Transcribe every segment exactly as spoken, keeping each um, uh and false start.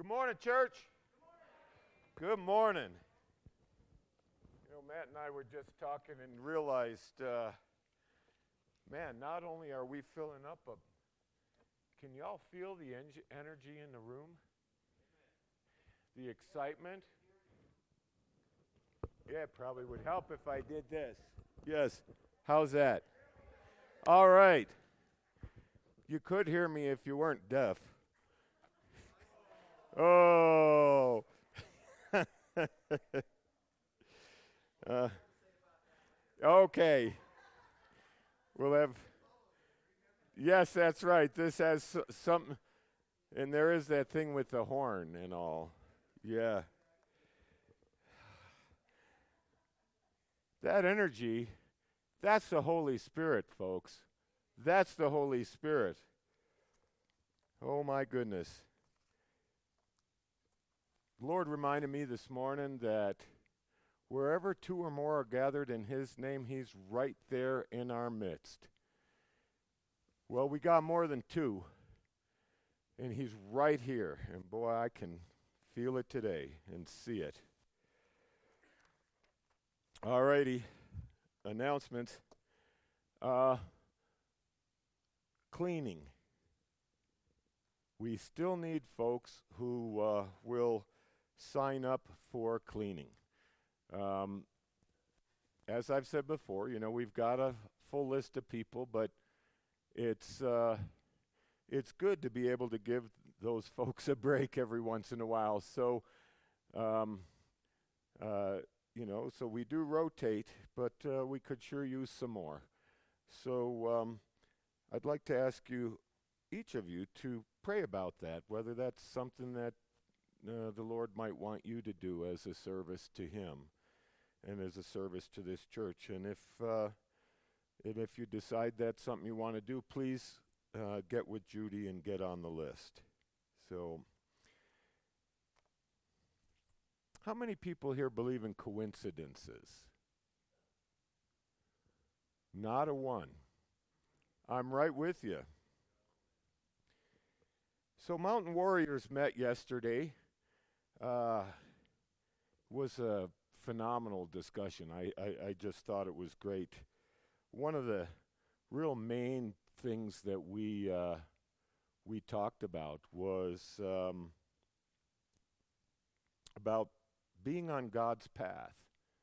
Good morning, church. Good morning. You know, Matt and I were just talking and realized, uh, man, not only are we filling up, but can y'all feel the en- energy in the room? The excitement? Yeah, it probably would help if I did this. Yes. How's that? All right. You could hear me if you weren't deaf. Oh. uh, okay. We'll have. Yes, that's right. This has s- something, and there is that thing with the horn and all. Yeah. That energy, that's the Holy Spirit, folks. That's the Holy Spirit. Oh, my goodness. The Lord reminded me this morning that wherever two or more are gathered in His name, He's right there in our midst. Well, we got more than two, and He's right here. And boy, I can feel it today and see it. All righty, announcements. Uh, cleaning. We still need folks who uh, will sign up for cleaning. Um, as I've said before, you know, we've got a full list of people, but it's uh, it's good to be able to give those folks a break every once in a while. So, um, uh, you know, so we do rotate, but uh, we could sure use some more. So um, I'd like to ask you, each of you, to pray about that, whether that's something that uh, the Lord might want you to do as a service to Him and as a service to this church. And if uh, and if you decide that's something you want to do, please uh, get with Judy and get on the list. So, how many people here believe in coincidences? Not a one. I'm right with you. So Mountain Warriors met yesterday. Uh, was a phenomenal discussion. I, I, I just thought it was great. One of the real main things that we uh, we talked about was um, about being on God's path,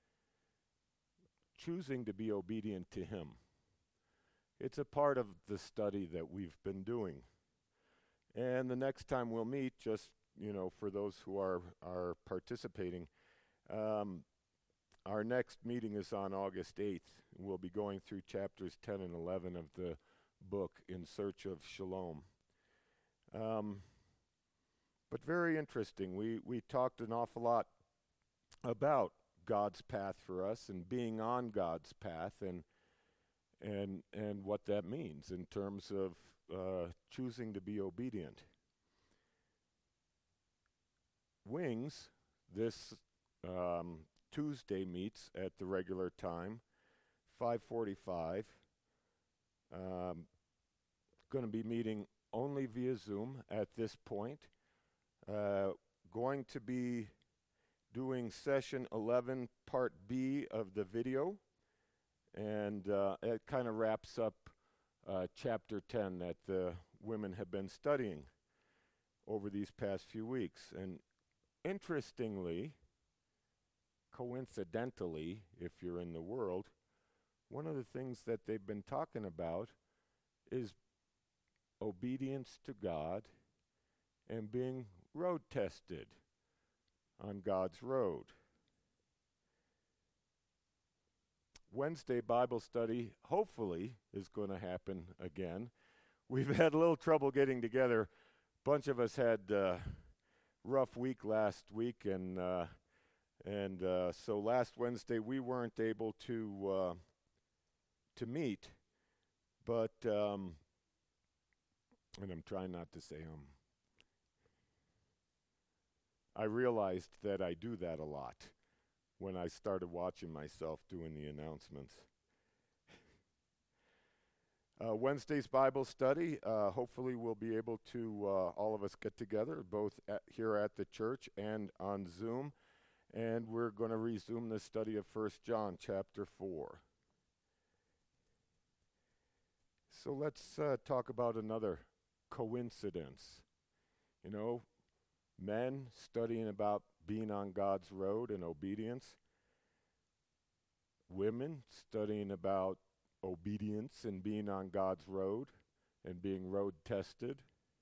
choosing to be obedient to Him. It's a part of the study that we've been doing. And the next time we'll meet, just, you know, for those who are, are participating, um, our next meeting is on August eighth. We'll be going through chapters ten and eleven of the book, In Search of Shalom. Um, but very interesting. We, we talked an awful lot about God's path for us and being on God's path and and and what that means in terms of uh, choosing to be obedient. Wings, this um, Tuesday meets at the regular time, five forty-five. Um, going to be meeting only via Zoom at this point. Uh, going to be doing session eleven, part B of the video. And uh, it kind of wraps up uh, chapter ten that the women have been studying over these past few weeks. And interestingly, coincidentally, if you're in the world, one of the things that they've been talking about is obedience to God and being road tested on God's road. Wednesday Bible study, hopefully, is going to happen again. We've had a little trouble getting together. A bunch of us had a uh, rough week last week, and uh, and uh, so last Wednesday we weren't able to uh, to meet. But um, and I'm trying not to say um. I realized that I do that a lot when I started watching myself doing the announcements. Uh, Wednesday's Bible study, uh, hopefully we'll be able to, uh, all of us get together, both at, here at the church and on Zoom, and we're going to resume the study of First John chapter four. So let's uh, talk about another coincidence. You know, men studying about being on God's road and obedience, women studying about obedience and being on God's road and being road tested.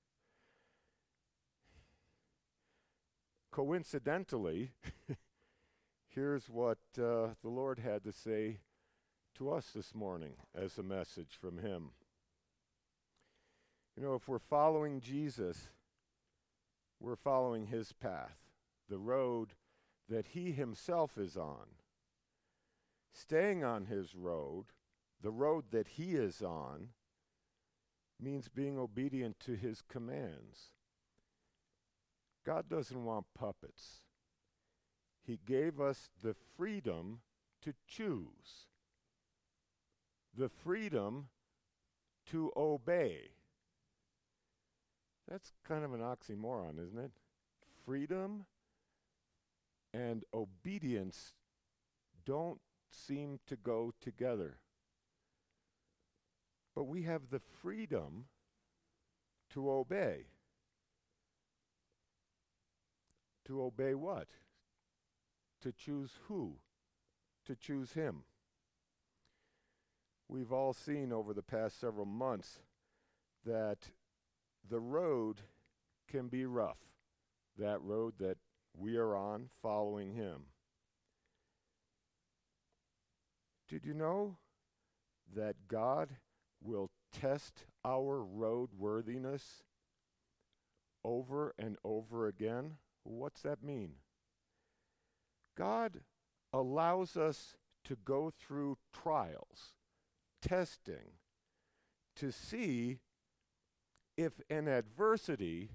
Coincidentally, here's what uh, the Lord had to say to us this morning as a message from Him. You know, if we're following Jesus, we're following His path, the road that He Himself is on. Staying on His road, the road that He is on, means being obedient to His commands. God doesn't want puppets. He gave us the freedom to choose, the freedom to obey. That's kind of an oxymoron, isn't it? Freedom and obedience don't seem to go together. But we have the freedom to obey. To obey what? To choose who? To choose Him. We've all seen over the past several months that the road can be rough. That road that we are on following Him. Did you know that God will test our roadworthiness over and over again? What's that mean? God allows us to go through trials, testing, to see if in adversity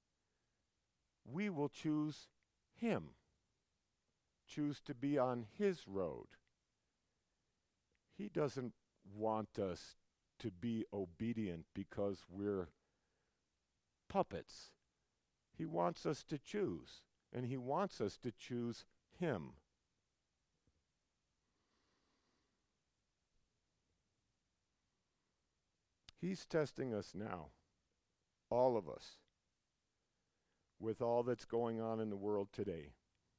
we will choose Him, choose to be on His road. He doesn't want us to be obedient because we're puppets. He wants us to choose, and He wants us to choose Him. He's testing us now, all of us, with all that's going on in the world today.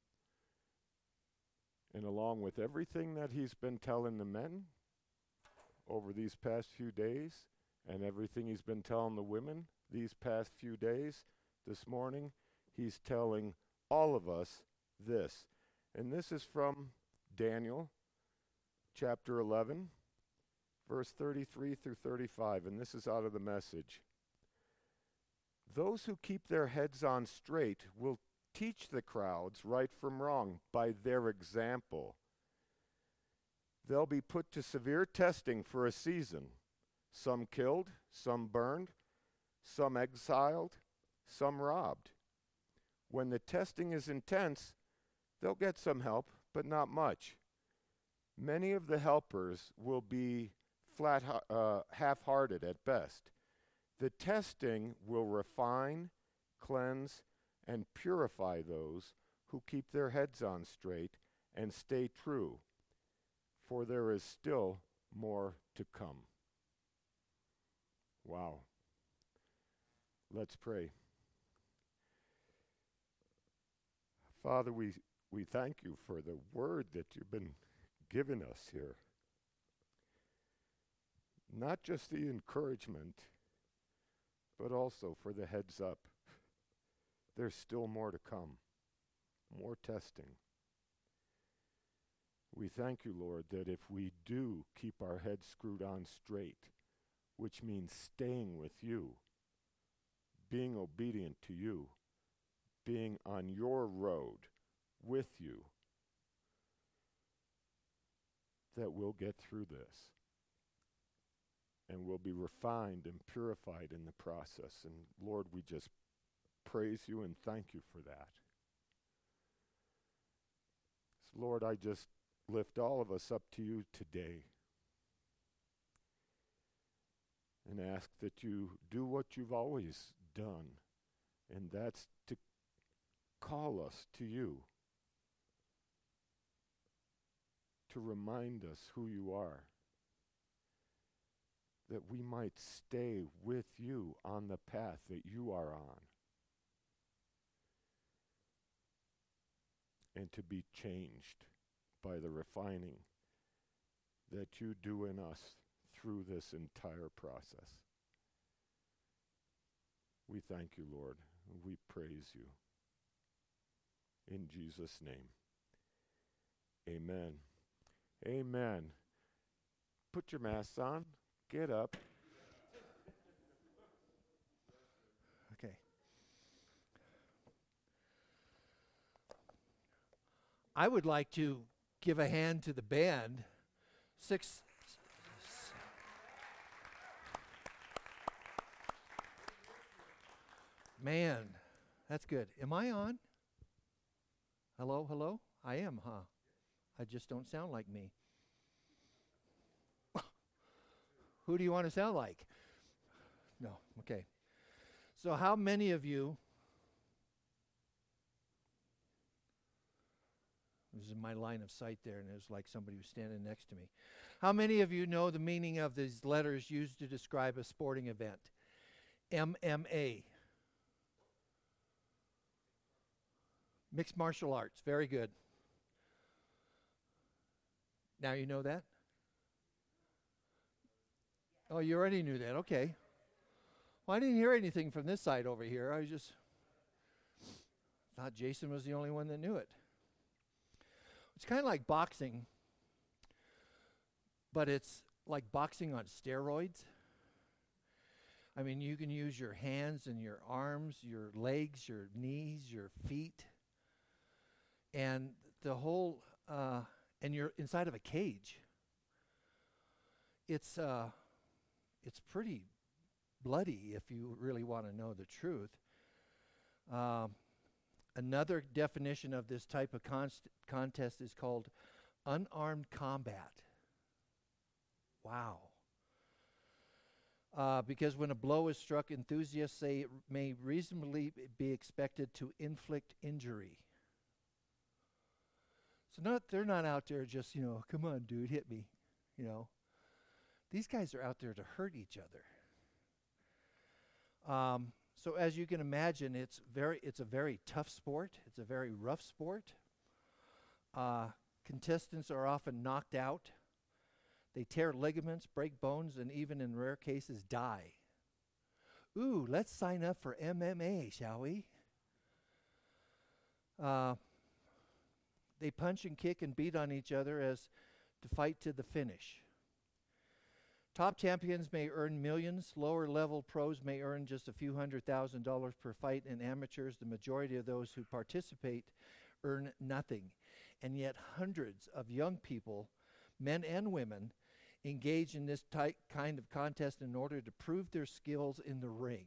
And along with everything that He's been telling the men over these past few days, and everything He's been telling the women these past few days, this morning, He's telling all of us this. And this is from Daniel chapter eleven, verse thirty-three through thirty-five, and this is out of the Message. Those who keep their heads on straight will teach the crowds right from wrong by their example. They'll be put to severe testing for a season. Some killed, some burned, some exiled, some robbed. When the testing is intense, they'll get some help, but not much. Many of the helpers will be flat, uh, half-hearted at best. The testing will refine, cleanse, and purify those who keep their heads on straight and stay true, for there is still more to come. Wow. Let's pray. Father, we, we thank You for the word that You've been giving us here. Not just the encouragement, but also for the heads up. There's still more to come, more testing. We thank You, Lord, that if we do keep our heads screwed on straight, which means staying with You, being obedient to You, being on Your road with You, that we'll get through this. And we'll be refined and purified in the process. And Lord, we just praise You and thank You for that. So Lord, I just lift all of us up to You today. and ask that you do what you've always done, and that's to call us to you, to remind us who you are, that we might stay with you on the path that you are on, and to be changed by the refining that you do in us through this entire process. We thank you, Lord. We praise you. In Jesus' name, amen. Amen. Put your masks on. Get up. Okay. I would like to give a hand to the band. Six. Man, that's good. Am I on? Hello, hello? I am, huh? I just don't sound like me. Who do you want to sound like? No, okay. So how many of you, this is my line of sight there, and it was like somebody was standing next to me. How many of you know the meaning of these letters used to describe a sporting event? M M A. Mixed martial arts. Very good. Now you know that? Oh, you already knew that. Okay. Well, I didn't hear anything from this side over here. I just thought Jason was the only one that knew it. It's kind of like boxing, but it's like boxing on steroids. I mean, you can use your hands and your arms, your legs, your knees, your feet, and the whole, uh, and you're inside of a cage. It's, uh, it's pretty bloody if you really want to know the truth. Um, another definition of this type of const- contest is called unarmed combat. Wow. Uh, because when a blow is struck, enthusiasts say it may reasonably be expected to inflict injury. So not they're not out there just, you know, come on, dude, hit me, you know. These guys are out there to hurt each other. Um, so as you can imagine, it's very it's a very tough sport. It's a very rough sport. Uh, contestants are often knocked out. They tear ligaments, break bones, and even in rare cases die. Ooh, let's sign up for M M A, shall we? Uh, they punch and kick and beat on each other as to fight to the finish. Top champions may earn millions. Lower level pros may earn just a few hundred thousand dollars per fight, and amateurs, the majority of those who participate, earn nothing. And yet hundreds of young people, men and women, engage in this type kind of contest in order to prove their skills in the ring.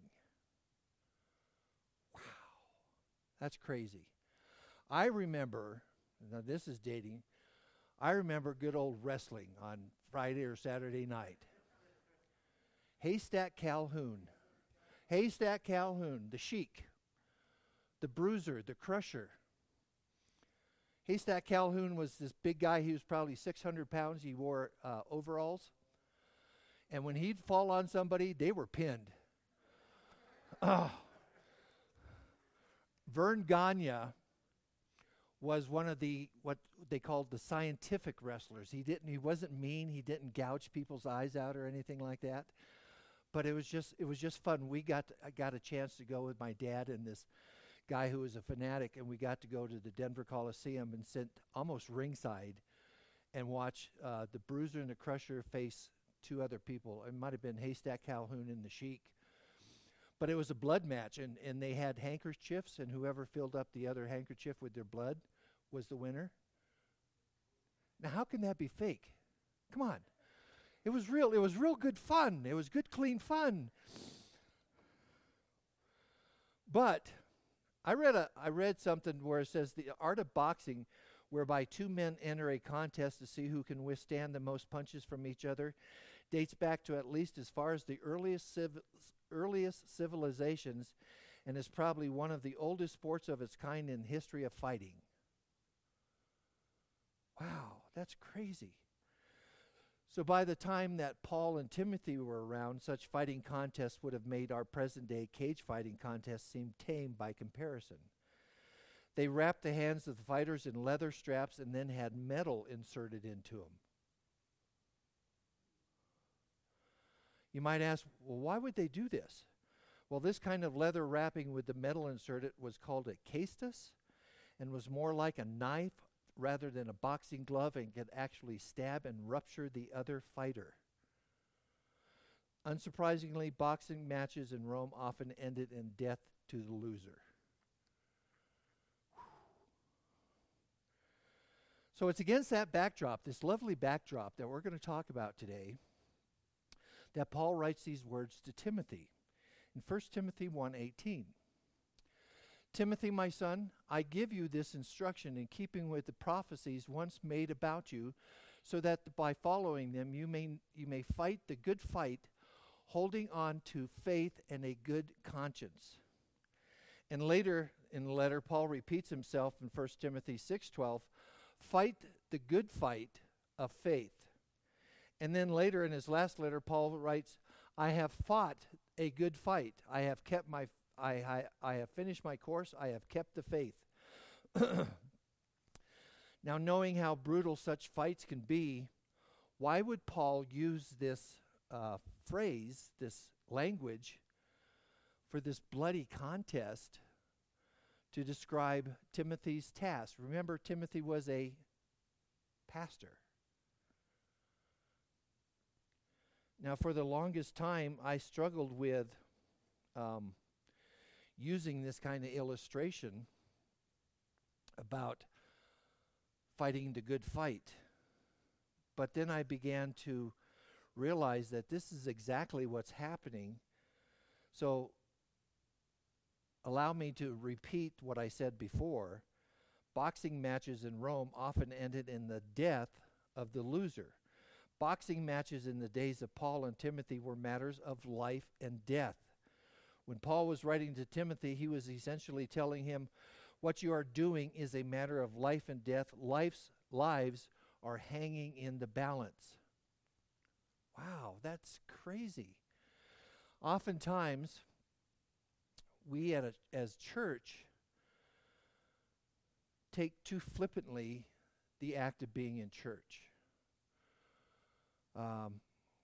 Wow. That's crazy. I remember, now this is dating, I remember good old wrestling on Friday or Saturday night. Haystack Calhoun. Haystack Calhoun, the Sheik, the Bruiser, the Crusher. Haystack Calhoun was this big guy. He was probably six hundred pounds. He wore uh, overalls. And when he'd fall on somebody, they were pinned. Oh. Vern Gagne was one of the, what they called the scientific wrestlers. He didn't, he wasn't mean. He didn't gouge people's eyes out or anything like that. But it was just, it was just fun. We got, to, I got a chance to go with my dad and this guy who was a fanatic, and we got to go to the Denver Coliseum and sit almost ringside and watch uh, the Bruiser and the Crusher face two other people. It might have been Haystack Calhoun and the Sheik. But it was a blood match, and, and they had handkerchiefs, and whoever filled up the other handkerchief with their blood was the winner. Now, how can that be fake? Come on. It was real. It was real good fun. It was good, clean fun. But I read a I read something where it says the art of boxing, whereby two men enter a contest to see who can withstand the most punches from each other, dates back to at least as far as the earliest civ- earliest civilizations, and is probably one of the oldest sports of its kind in history of fighting. Wow, that's crazy. So by the time that Paul and Timothy were around, such fighting contests would have made our present-day cage fighting contests seem tame by comparison. They wrapped the hands of the fighters in leather straps and then had metal inserted into them. You might ask, well, why would they do this? Well, this kind of leather wrapping with the metal inserted was called a caestus and was more like a knife rather than a boxing glove, and could actually stab and rupture the other fighter. Unsurprisingly, boxing matches in Rome often ended in death to the loser. So it's against that backdrop, this lovely backdrop that we're going to talk about today, that Paul writes these words to Timothy in First Timothy one eighteen. Timothy, my son, I give you this instruction in keeping with the prophecies once made about you, so that by following them you may you may fight the good fight, holding on to faith and a good conscience. And later in the letter, Paul repeats himself in First Timothy six twelve, fight the good fight of faith. And then later in his last letter, Paul writes, I have fought a good fight. I have kept my I, I, I have finished my course. I have kept the faith. Now, knowing how brutal such fights can be, why would Paul use this uh, phrase, this language, for this bloody contest to describe Timothy's task? Remember, Timothy was a pastor. Now, for the longest time, I struggled with um, using this kind of illustration about fighting the good fight. But then I began to realize that this is exactly what's happening. So allow me to repeat what I said before. Boxing matches in Rome often ended in the death of the loser. Boxing matches in the days of Paul and Timothy were matters of life and death. When Paul was writing to Timothy, he was essentially telling him, what you are doing is a matter of life and death. Life's lives are hanging in the balance. Wow, that's crazy. Oftentimes, we at a, as church take too flippantly the act of being in church. Um,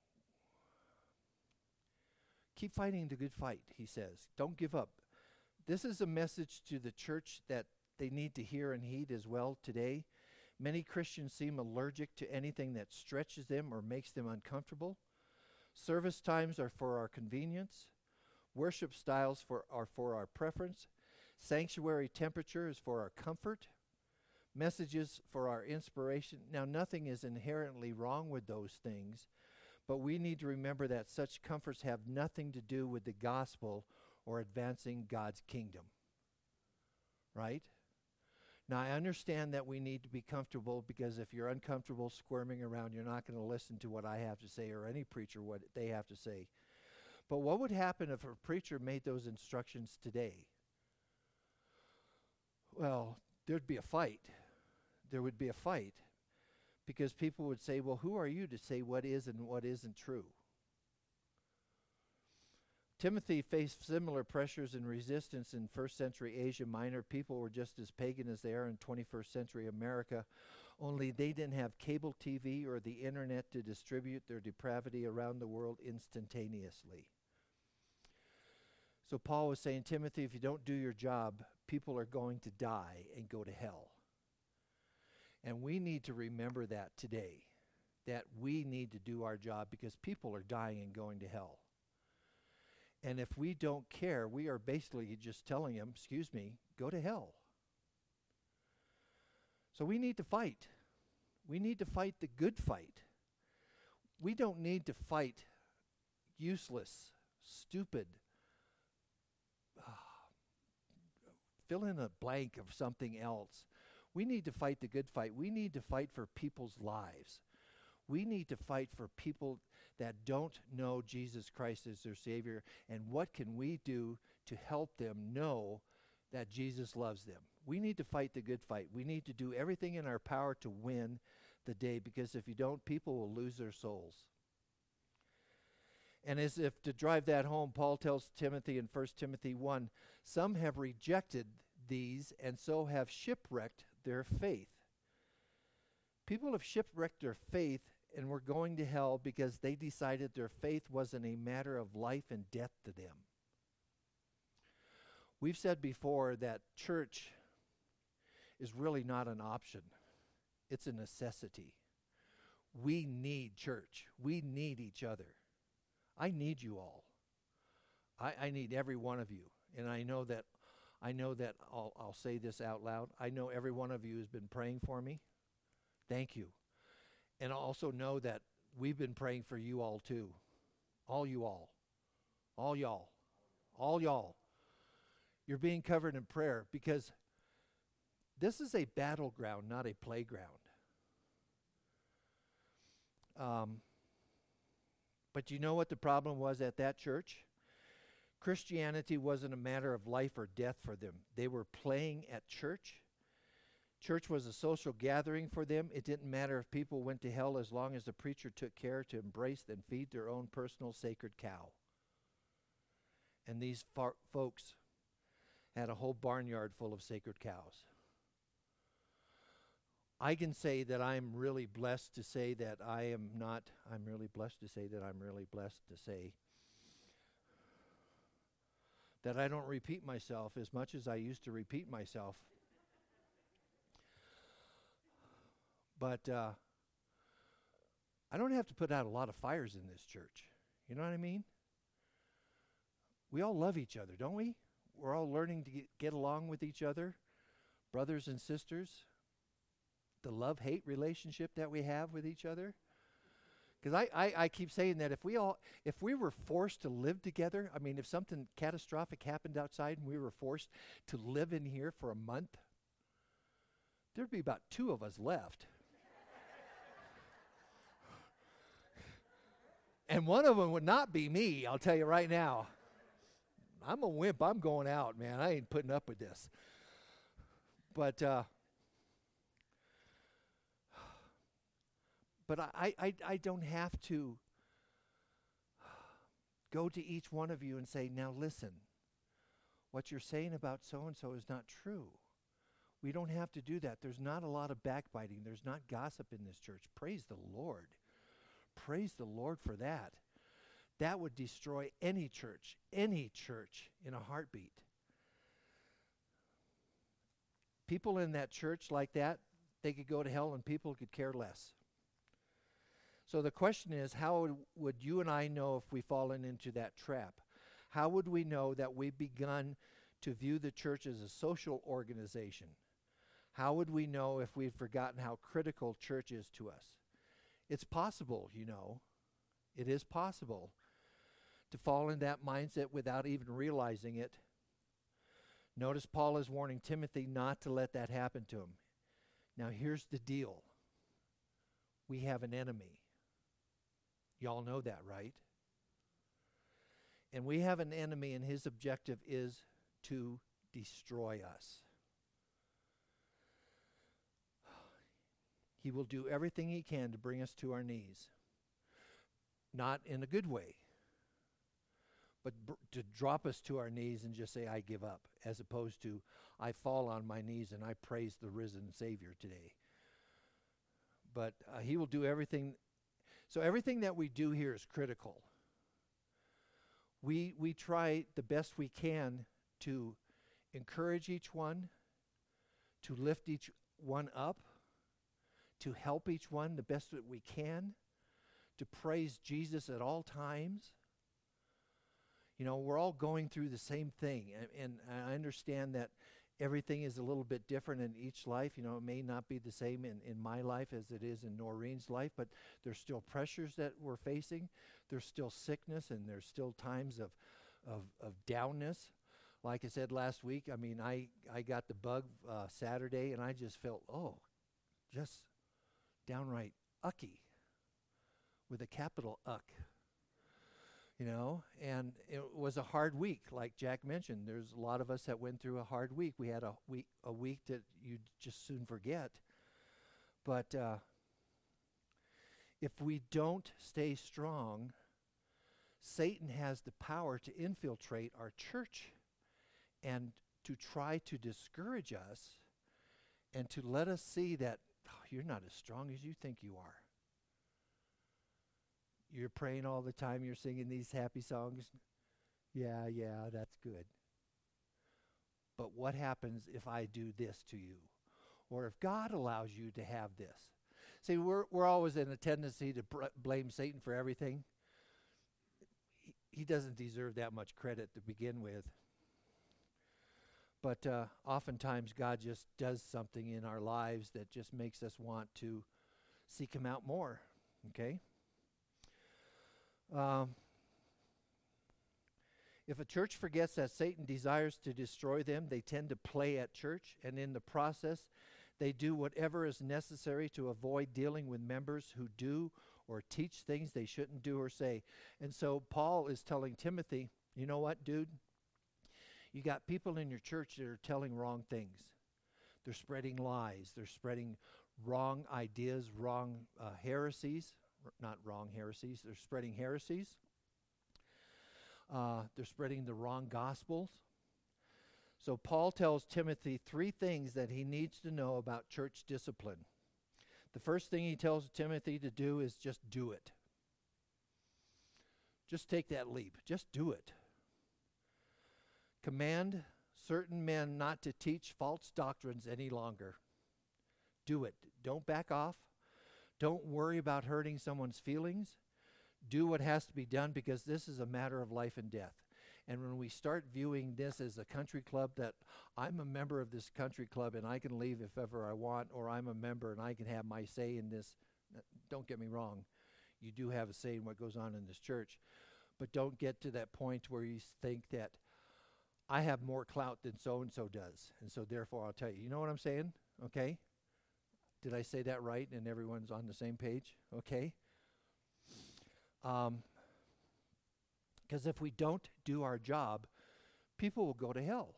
Keep fighting the good fight, he says. Don't give up. This is a message to the church that they need to hear and heed as well today. Many Christians seem allergic to anything that stretches them or makes them uncomfortable. Service times are for our convenience. Worship styles for, are for our preference. Sanctuary temperature is for our comfort. Messages for our inspiration. Now, nothing is inherently wrong with those things, but we need to remember that such comforts have nothing to do with the gospel or advancing God's kingdom. Right? Now, I understand that we need to be comfortable, because if you're uncomfortable squirming around, you're not going to listen to what I have to say or any preacher what they have to say. But what would happen if a preacher made those instructions today? Well, there'd be a fight. There would be a fight. Because people would say, well, who are you to say what is and what isn't true? Timothy faced similar pressures and resistance in first century Asia Minor. People were just as pagan as they are in twenty-first century America, only they didn't have cable T V or the internet to distribute their depravity around the world instantaneously. So Paul was saying, Timothy, if you don't do your job, people are going to die and go to hell. And we need to remember that today, that we need to do our job, because people are dying and going to hell. And if we don't care, we are basically just telling them, excuse me, go to hell. So we need to fight. We need to fight the good fight. We don't need to fight useless, stupid, uh, fill in a blank of something else. We need to fight the good fight. We need to fight for people's lives. We need to fight for people that don't know Jesus Christ as their Savior, and what can we do to help them know that Jesus loves them? We need to fight the good fight. We need to do everything in our power to win the day, because if you don't, people will lose their souls. And as if to drive that home, Paul tells Timothy in First Timothy one, some have rejected these and so have shipwrecked their faith. People have shipwrecked their faith and were going to hell because they decided their faith wasn't a matter of life and death to them. We've said before that church is really not an option. It's a necessity. We need church. We need each other. I need you all. I, I need every one of you. And I know that I know that I'll, I'll say this out loud. I know every one of you has been praying for me. Thank you. And I also know that we've been praying for you all too. All you all. All y'all. All y'all. You're being covered in prayer because this is a battleground, not a playground. Um, but you know what the problem was at that church? Christianity wasn't a matter of life or death for them. They were playing at church. Church was a social gathering for them. It didn't matter if people went to hell as long as the preacher took care to embrace and feed their own personal sacred cow. And these far- folks had a whole barnyard full of sacred cows. I can say that I'm really blessed to say that I am not, I'm really blessed to say that I'm really blessed to say that I don't repeat myself as much as I used to repeat myself. But uh, I don't have to put out a lot of fires in this church. You know what I mean? We all love each other, don't we? We're all learning to get, get along with each other, brothers and sisters. The love-hate relationship that we have with each other. Because I, I, I keep saying that if we all, if we were forced to live together, I mean, if something catastrophic happened outside and we were forced to live in here for a month, there'd be about two of us left. And one of them would not be me, I'll tell you right now. I'm a wimp. I'm going out, man. I ain't putting up with this. But, uh, but I, I, I don't have to go to each one of you and say, now listen, what you're saying about so-and-so is not true. We don't have to do that. There's not a lot of backbiting. There's not gossip in this church. Praise the Lord. Praise the Lord for that. That would destroy any church, any church in a heartbeat. People in that church like that, they could go to hell and people could care less. So the question is, how would, would you and I know if we've fallen into that trap? How would we know that we've begun to view the church as a social organization? How would we know if we've forgotten how critical church is to us? It's possible, you know. It is possible to fall in that mindset without even realizing it. Notice Paul is warning Timothy not to let that happen to him. Now here's the deal. We have an enemy. Y'all know that, right? And we have an enemy, and his objective is to destroy us. He will do everything he can to bring us to our knees. Not in a good way, but br- to drop us to our knees and just say, I give up, as opposed to, I fall on my knees and I praise the risen Savior today. But uh, he will do everything. So everything that we do here is critical. We, we try the best we can to encourage each one, to lift each one up, to help each one the best that we can, to praise Jesus at all times. You know, we're all going through the same thing, and, and I understand that everything is a little bit different in each life. You know, it may not be the same in, in my life as it is in Noreen's life, but there's still pressures that we're facing. There's still sickness, and there's still times of, of, of downness. Like I said last week, I mean, I, I got the bug uh, Saturday, and I just felt, oh, just downright ucky. with a capital Uck. You know, and it was a hard week, like Jack mentioned. There's a lot of us that went through a hard week. We had a week, a week that you'd just soon forget. But uh, if we don't stay strong, Satan has the power to infiltrate our church and to try to discourage us and to let us see that oh, you're not as strong as you think you are. You're praying all the time. You're singing these happy songs. Yeah, yeah, that's good. But what happens if I do this to you? Or if God allows you to have this? See, we're we're always in a tendency to br- blame Satan for everything. He, he doesn't deserve that much credit to begin with. But uh, oftentimes God just does something in our lives that just makes us want to seek him out more. Okay? Um, if a church forgets that Satan desires to destroy them, they tend to play at church, and in the process, they do whatever is necessary to avoid dealing with members who do or teach things they shouldn't do or say. And so Paul is telling Timothy, you know what, dude? You got people in your church that are telling wrong things. They're spreading lies. They're spreading wrong ideas, wrong uh, heresies. Not wrong heresies, they're spreading heresies. Uh, they're spreading the wrong gospels. So Paul tells Timothy three things that he needs to know about church discipline. The first thing he tells Timothy to do is just do it. Just take that leap. Just do it. Command certain men not to teach false doctrines any longer. Do it. Don't back off. Don't worry about hurting someone's feelings. Do what has to be done because this is a matter of life and death. And when we start viewing this as a country club, that I'm a member of this country club and I can leave if ever I want, or I'm a member and I can have my say in this, don't get me wrong. You do have a say in what goes on in this church. But don't get to that point where you think that I have more clout than so-and-so does. And so therefore I'll tell you. You know what I'm saying? Okay? Did I say that right and everyone's on the same page? Okay. Um, because if we don't do our job, people will go to hell.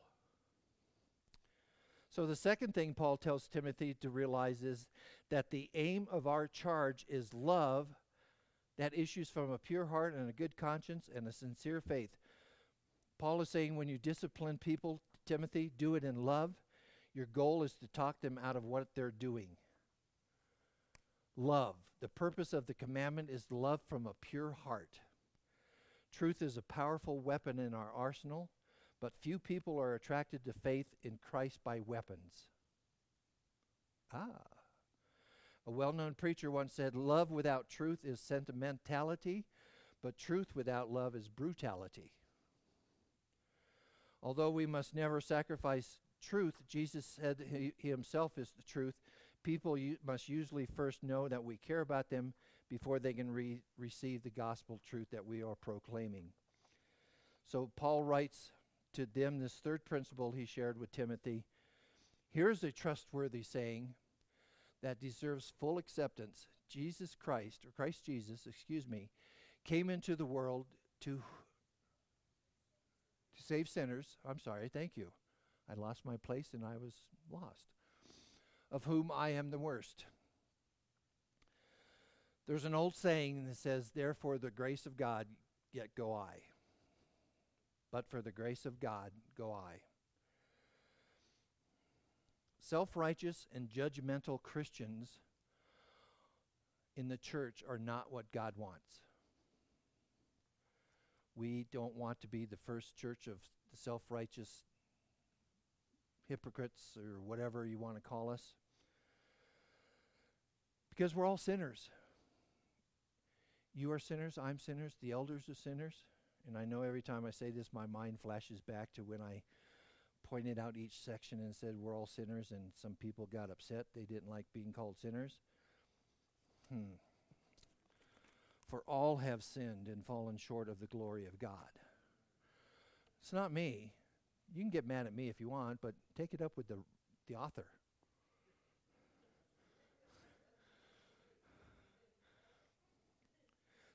So the second thing Paul tells Timothy to realize is that the aim of our charge is love that issues from a pure heart and a good conscience and a sincere faith. Paul is saying when you discipline people, Timothy, do it in love. Your goal is to talk them out of what they're doing. Love. The purpose of the commandment is love from a pure heart. Truth is a powerful weapon in our arsenal, but few people are attracted to faith in Christ by weapons. Ah. A well-known preacher once said, love without truth is sentimentality, but truth without love is brutality. Although we must never sacrifice truth, Jesus said he, he himself is the truth. People u- must usually first know that we care about them before they can re- receive the gospel truth that we are proclaiming. So Paul writes to them this third principle he shared with Timothy. Here's a trustworthy saying that deserves full acceptance. Jesus Christ, or Christ Jesus, excuse me, came into the world to, to save sinners. I'm sorry, thank you. I lost my place and I was lost. Of whom I am the worst. There's an old saying that says, therefore the grace of God, yet go I. But for the grace of God, go I. Self-righteous and judgmental Christians in the church are not what God wants. We don't want to be the first church of the self-righteous hypocrites or whatever you want to call us. Because we're all sinners. You are sinners, I'm sinners, the elders are sinners. And I know every time I say this, my mind flashes back to when I pointed out each section and said we're all sinners, and some people got upset. They didn't like being called sinners. Hmm. For all have sinned and fallen short of the glory of God. It's not me. You can get mad at me if you want, but take it up with the, the author.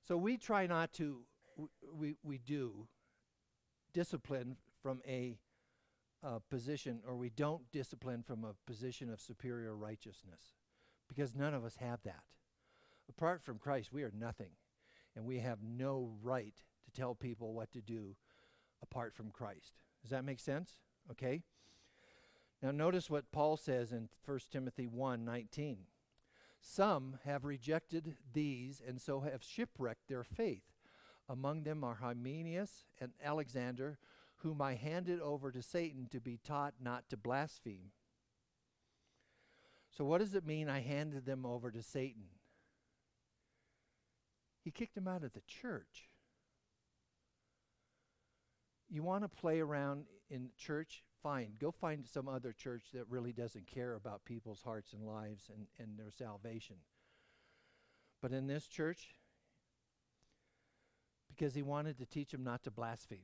So we try not to, w- we, we do discipline from a uh, position, or we don't discipline from a position of superior righteousness, because none of us have that. Apart from Christ, we are nothing, and we have no right to tell people what to do apart from Christ. Does that make sense? Okay. Now notice what Paul says in First Timothy one nineteen. Some have rejected these and so have shipwrecked their faith. Among them are Hymenaeus and Alexander, whom I handed over to Satan to be taught not to blaspheme. So what does it mean I handed them over to Satan? He kicked them out of the church. You want to play around in church? Fine. Go find some other church that really doesn't care about people's hearts and lives and, and their salvation. But in this church, because he wanted to teach them not to blaspheme.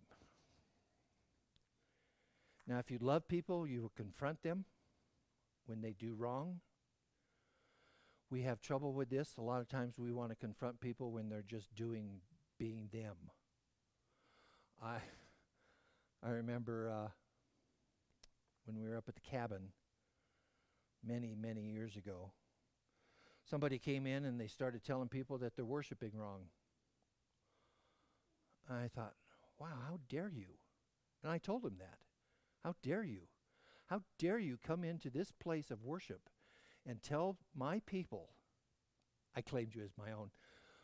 Now, if you love people, you will confront them when they do wrong. We have trouble with this. A lot of times we want to confront people when they're just doing, being them. I I remember uh, when we were up at the cabin many, many years ago, somebody came in and they started telling people that they're worshiping wrong. I thought, wow, how dare you? And I told him that. How dare you? How dare you come into this place of worship and tell my people, I claimed you as my own,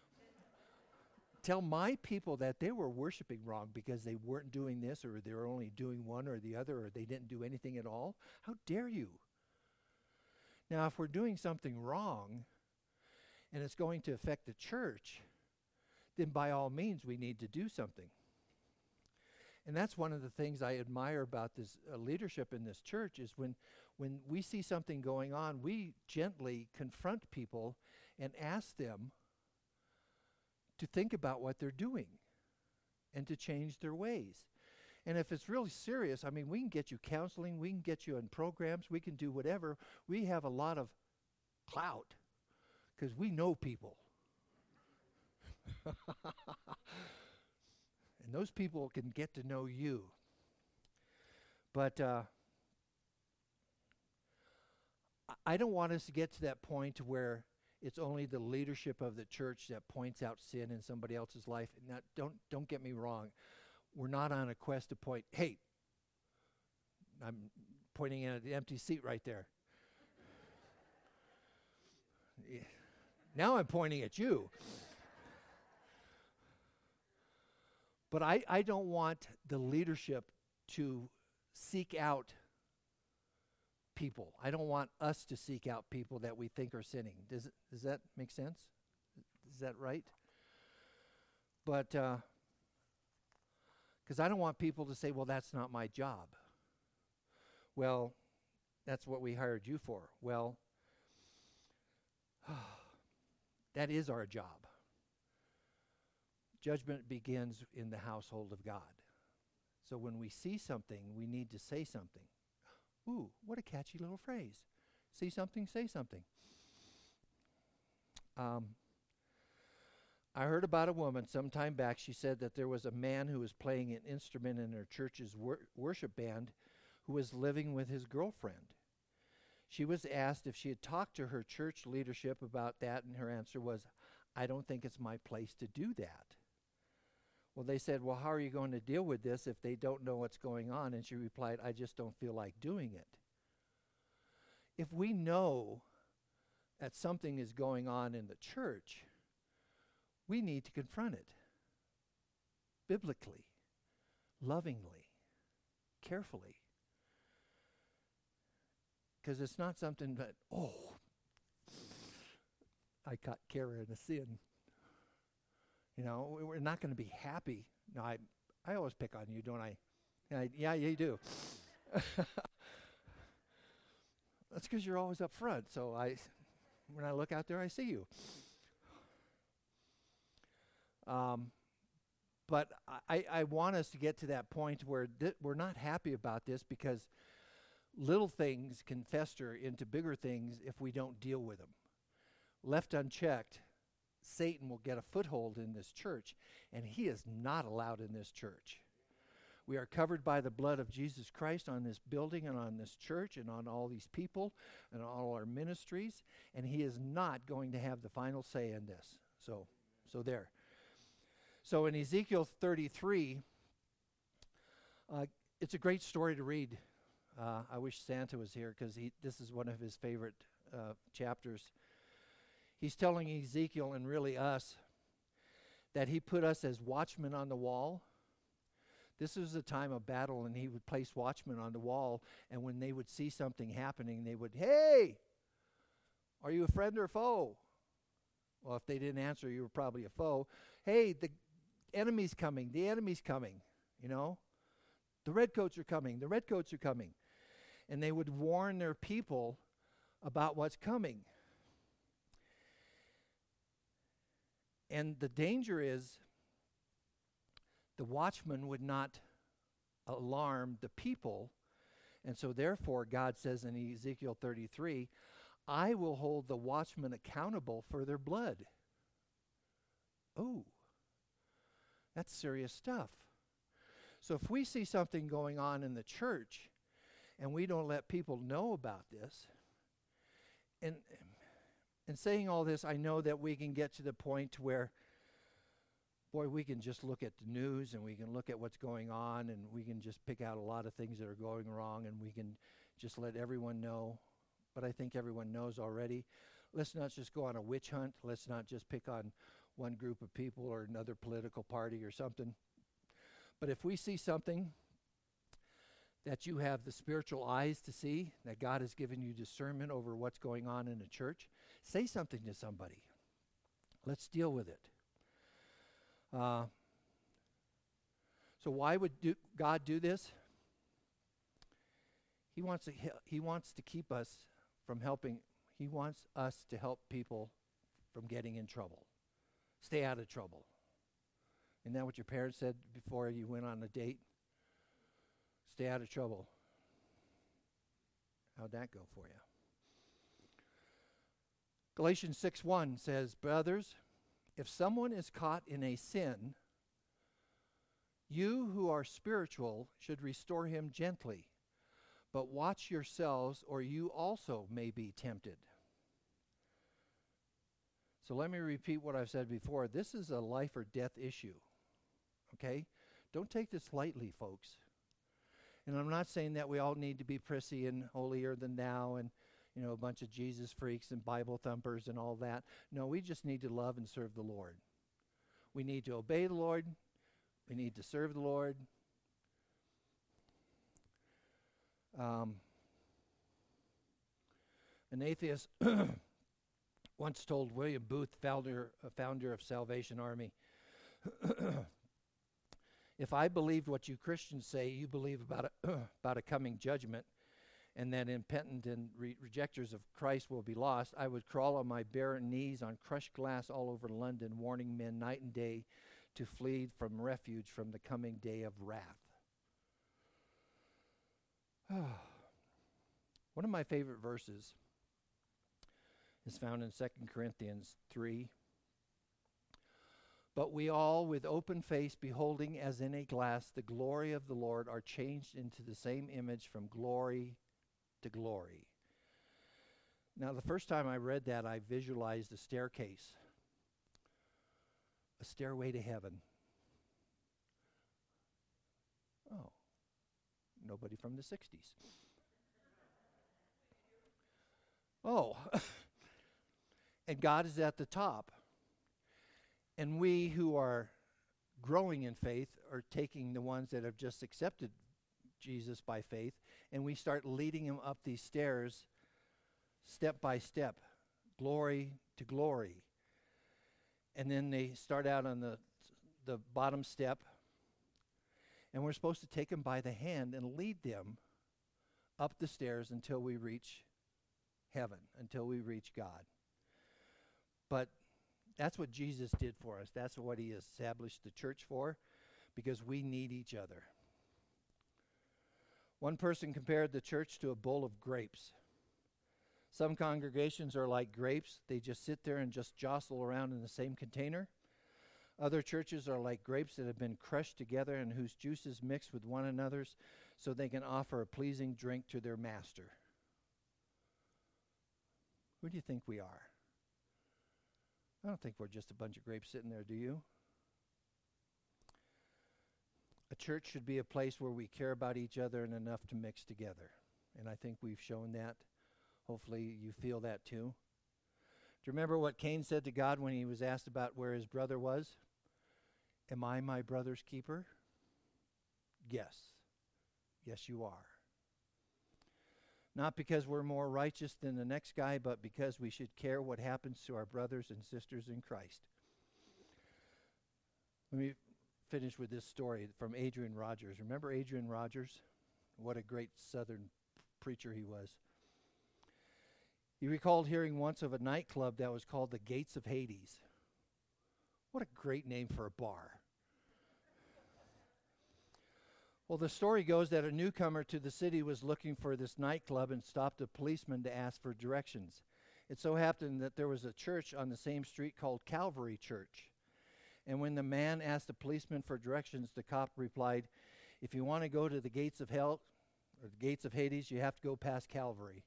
tell my people that they were worshiping wrong because they weren't doing this, or they were only doing one or the other, or they didn't do anything at all? How dare you? Now, if we're doing something wrong and it's going to affect the church, then by all means we need to do something. And that's one of the things I admire about this uh, leadership in this church is when, when we see something going on, we gently confront people and ask them to think about what they're doing and to change their ways. And if it's really serious, I mean, we can get you counseling, we can get you in programs, we can do whatever. We have a lot of clout because we know people. And those people can get to know you. But uh, I don't want us to get to that point where it's only the leadership of the church that points out sin in somebody else's life. Now, don't don't get me wrong. We're not on a quest to point, hey, I'm pointing at the empty seat right there. Yeah. Now I'm pointing at you. But I, I don't want the leadership to seek out people. I don't want us to seek out people that we think are sinning. Does it, does that make sense? Is that right? But, because uh, I don't want people to say, well, that's not my job. Well, that's what we hired you for. Well, that is our job. Judgment begins in the household of God. So when we see something, we need to say something. Ooh, what a catchy little phrase. See something, say something. Um, I heard about a woman some time back. She said that there was a man who was playing an instrument in her church's wor- worship band who was living with his girlfriend. She was asked if she had talked to her church leadership about that, and her answer was, I don't think it's my place to do that. Well, they said, well, how are you going to deal with this if they don't know what's going on? And she replied, I just don't feel like doing it. If we know that something is going on in the church, we need to confront it biblically, lovingly, carefully. Because it's not something that, oh, I caught Kara in a sin. You know, we- we're not going to be happy. No, I I always pick on you, don't I? I yeah, you do. That's because you're always up front. So I, when I look out there, I see you. Um, but I, I want us to get to that point where th- we're not happy about this, because little things can fester into bigger things if we don't deal with them. Left unchecked, Satan will get a foothold in this church, and he is not allowed in this church. We are covered by the blood of Jesus Christ on this building and on this church and on all these people and all our ministries, and he is not going to have the final say in this. So, so there. So in Ezekiel thirty-three, uh, it's a great story to read. Uh, I wish Santa was here because he this is one of his favorite uh, chapters. He's telling Ezekiel, and really us, that he put us as watchmen on the wall. This was a time of battle, and he would place watchmen on the wall, and when they would see something happening, they would, hey, are you a friend or a foe? Well, if they didn't answer, you were probably a foe. Hey, the enemy's coming, the enemy's coming, you know. The redcoats are coming, the redcoats are coming. And they would warn their people about what's coming. And the danger is the watchman would not alarm the people. And so therefore, God says in Ezekiel thirty-three, I will hold the watchman accountable for their blood. Oh, that's serious stuff. So if we see something going on in the church and we don't let people know about this, and in saying all this, I know that we can get to the point where, boy, we can just look at the news and we can look at what's going on and we can just pick out a lot of things that are going wrong and we can just let everyone know. But I think everyone knows already. Let's not just go on a witch hunt. Let's not just pick on one group of people or another political party or something. But if we see something that you have the spiritual eyes to see, that God has given you discernment over what's going on in a church, say something to somebody. Let's deal with it. Uh, so why would do God do this? He wants to he, he wants to keep us from helping. He wants us to help people from getting in trouble. Stay out of trouble. Isn't that what your parents said before you went on a date? Stay out of trouble. How'd that go for you? Galatians six one says, brothers, if someone is caught in a sin, you who are spiritual should restore him gently, but watch yourselves, or you also may be tempted. So let me repeat what I've said before. This is a life or death issue. Okay? Don't take this lightly, folks. And I'm not saying that we all need to be prissy and holier than thou and, you know, a bunch of Jesus freaks and Bible thumpers and all that. No, we just need to love and serve the Lord. We need to obey the Lord. We need to serve the Lord. Um, an atheist once told William Booth, founder, uh, founder of Salvation Army, if I believed what you Christians say you believe about a, about a coming judgment, and that impenitent and re- rejectors of Christ will be lost, I would crawl on my bare knees on crushed glass all over London, warning men night and day to flee from refuge from the coming day of wrath. One of my favorite verses is found in Second Corinthians three. But we all, with open face, beholding as in a glass the glory of the Lord, are changed into the same image from glory to glory. Now, the first time I read that, I visualized a staircase, a stairway to heaven. Oh, nobody from the sixties. Oh, and God is at the top. And we who are growing in faith are taking the ones that have just accepted Jesus by faith, and we start leading them up these stairs step by step, glory to glory. And then they start out on the the bottom step, and we're supposed to take them by the hand and lead them up the stairs until we reach heaven, until we reach God. But that's what Jesus did for us. That's what he established the church for, because we need each other. One person compared the church to a bowl of grapes. Some congregations are like grapes. They just sit there and just jostle around in the same container. Other churches are like grapes that have been crushed together and whose juices mix with one another's so they can offer a pleasing drink to their master. Who do you think we are? I don't think we're just a bunch of grapes sitting there, do you? A church should be a place where we care about each other and enough to mix together. And I think we've shown that. Hopefully you feel that too. Do you remember what Cain said to God when he was asked about where his brother was? Am I my brother's keeper? Yes. Yes, you are. Not because we're more righteous than the next guy, but because we should care what happens to our brothers and sisters in Christ. Let me finish with this story from Adrian Rogers. Remember Adrian Rogers? What a great Southern preacher he was. He recalled hearing once of a nightclub that was called the Gates of Hades. What a great name for a bar. Well, the story goes that a newcomer to the city was looking for this nightclub and stopped a policeman to ask for directions. It so happened that there was a church on the same street called Calvary Church. And when the man asked the policeman for directions, the cop replied, if you want to go to the gates of hell, or the gates of Hades, you have to go past Calvary.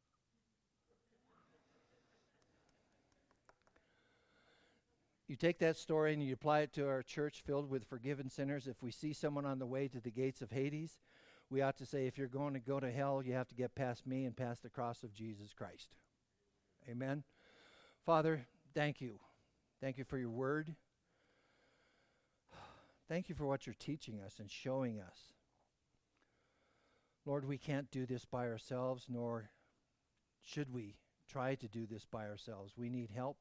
You take that story and you apply it to our church filled with forgiven sinners. If we see someone on the way to the gates of Hades, we ought to say, if you're going to go to hell, you have to get past me and past the cross of Jesus Christ. Amen. Father, thank you. Thank you for your word. Thank you for what you're teaching us and showing us. Lord, we can't do this by ourselves, nor should we try to do this by ourselves. We need help.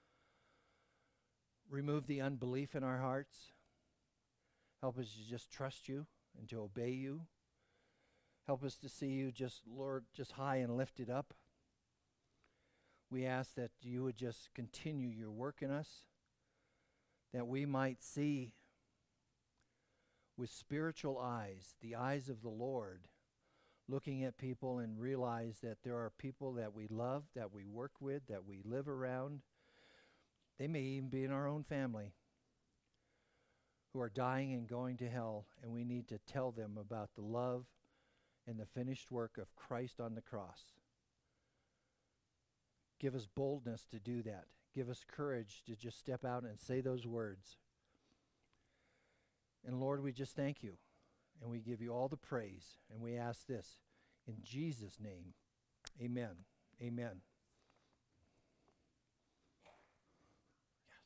Remove the unbelief in our hearts. Help us to just trust you and to obey you. Help us to see you just, Lord, just high and lifted up. We ask that you would just continue your work in us, that we might see with spiritual eyes, the eyes of the Lord, looking at people and realize that there are people that we love, that we work with, that we live around. They may even be in our own family who are dying and going to hell, and we need to tell them about the love and the finished work of Christ on the cross. Give us boldness to do that. Give us courage to just step out and say those words. And Lord, we just thank you, and we give you all the praise, and we ask this in Jesus' name. Amen. Amen.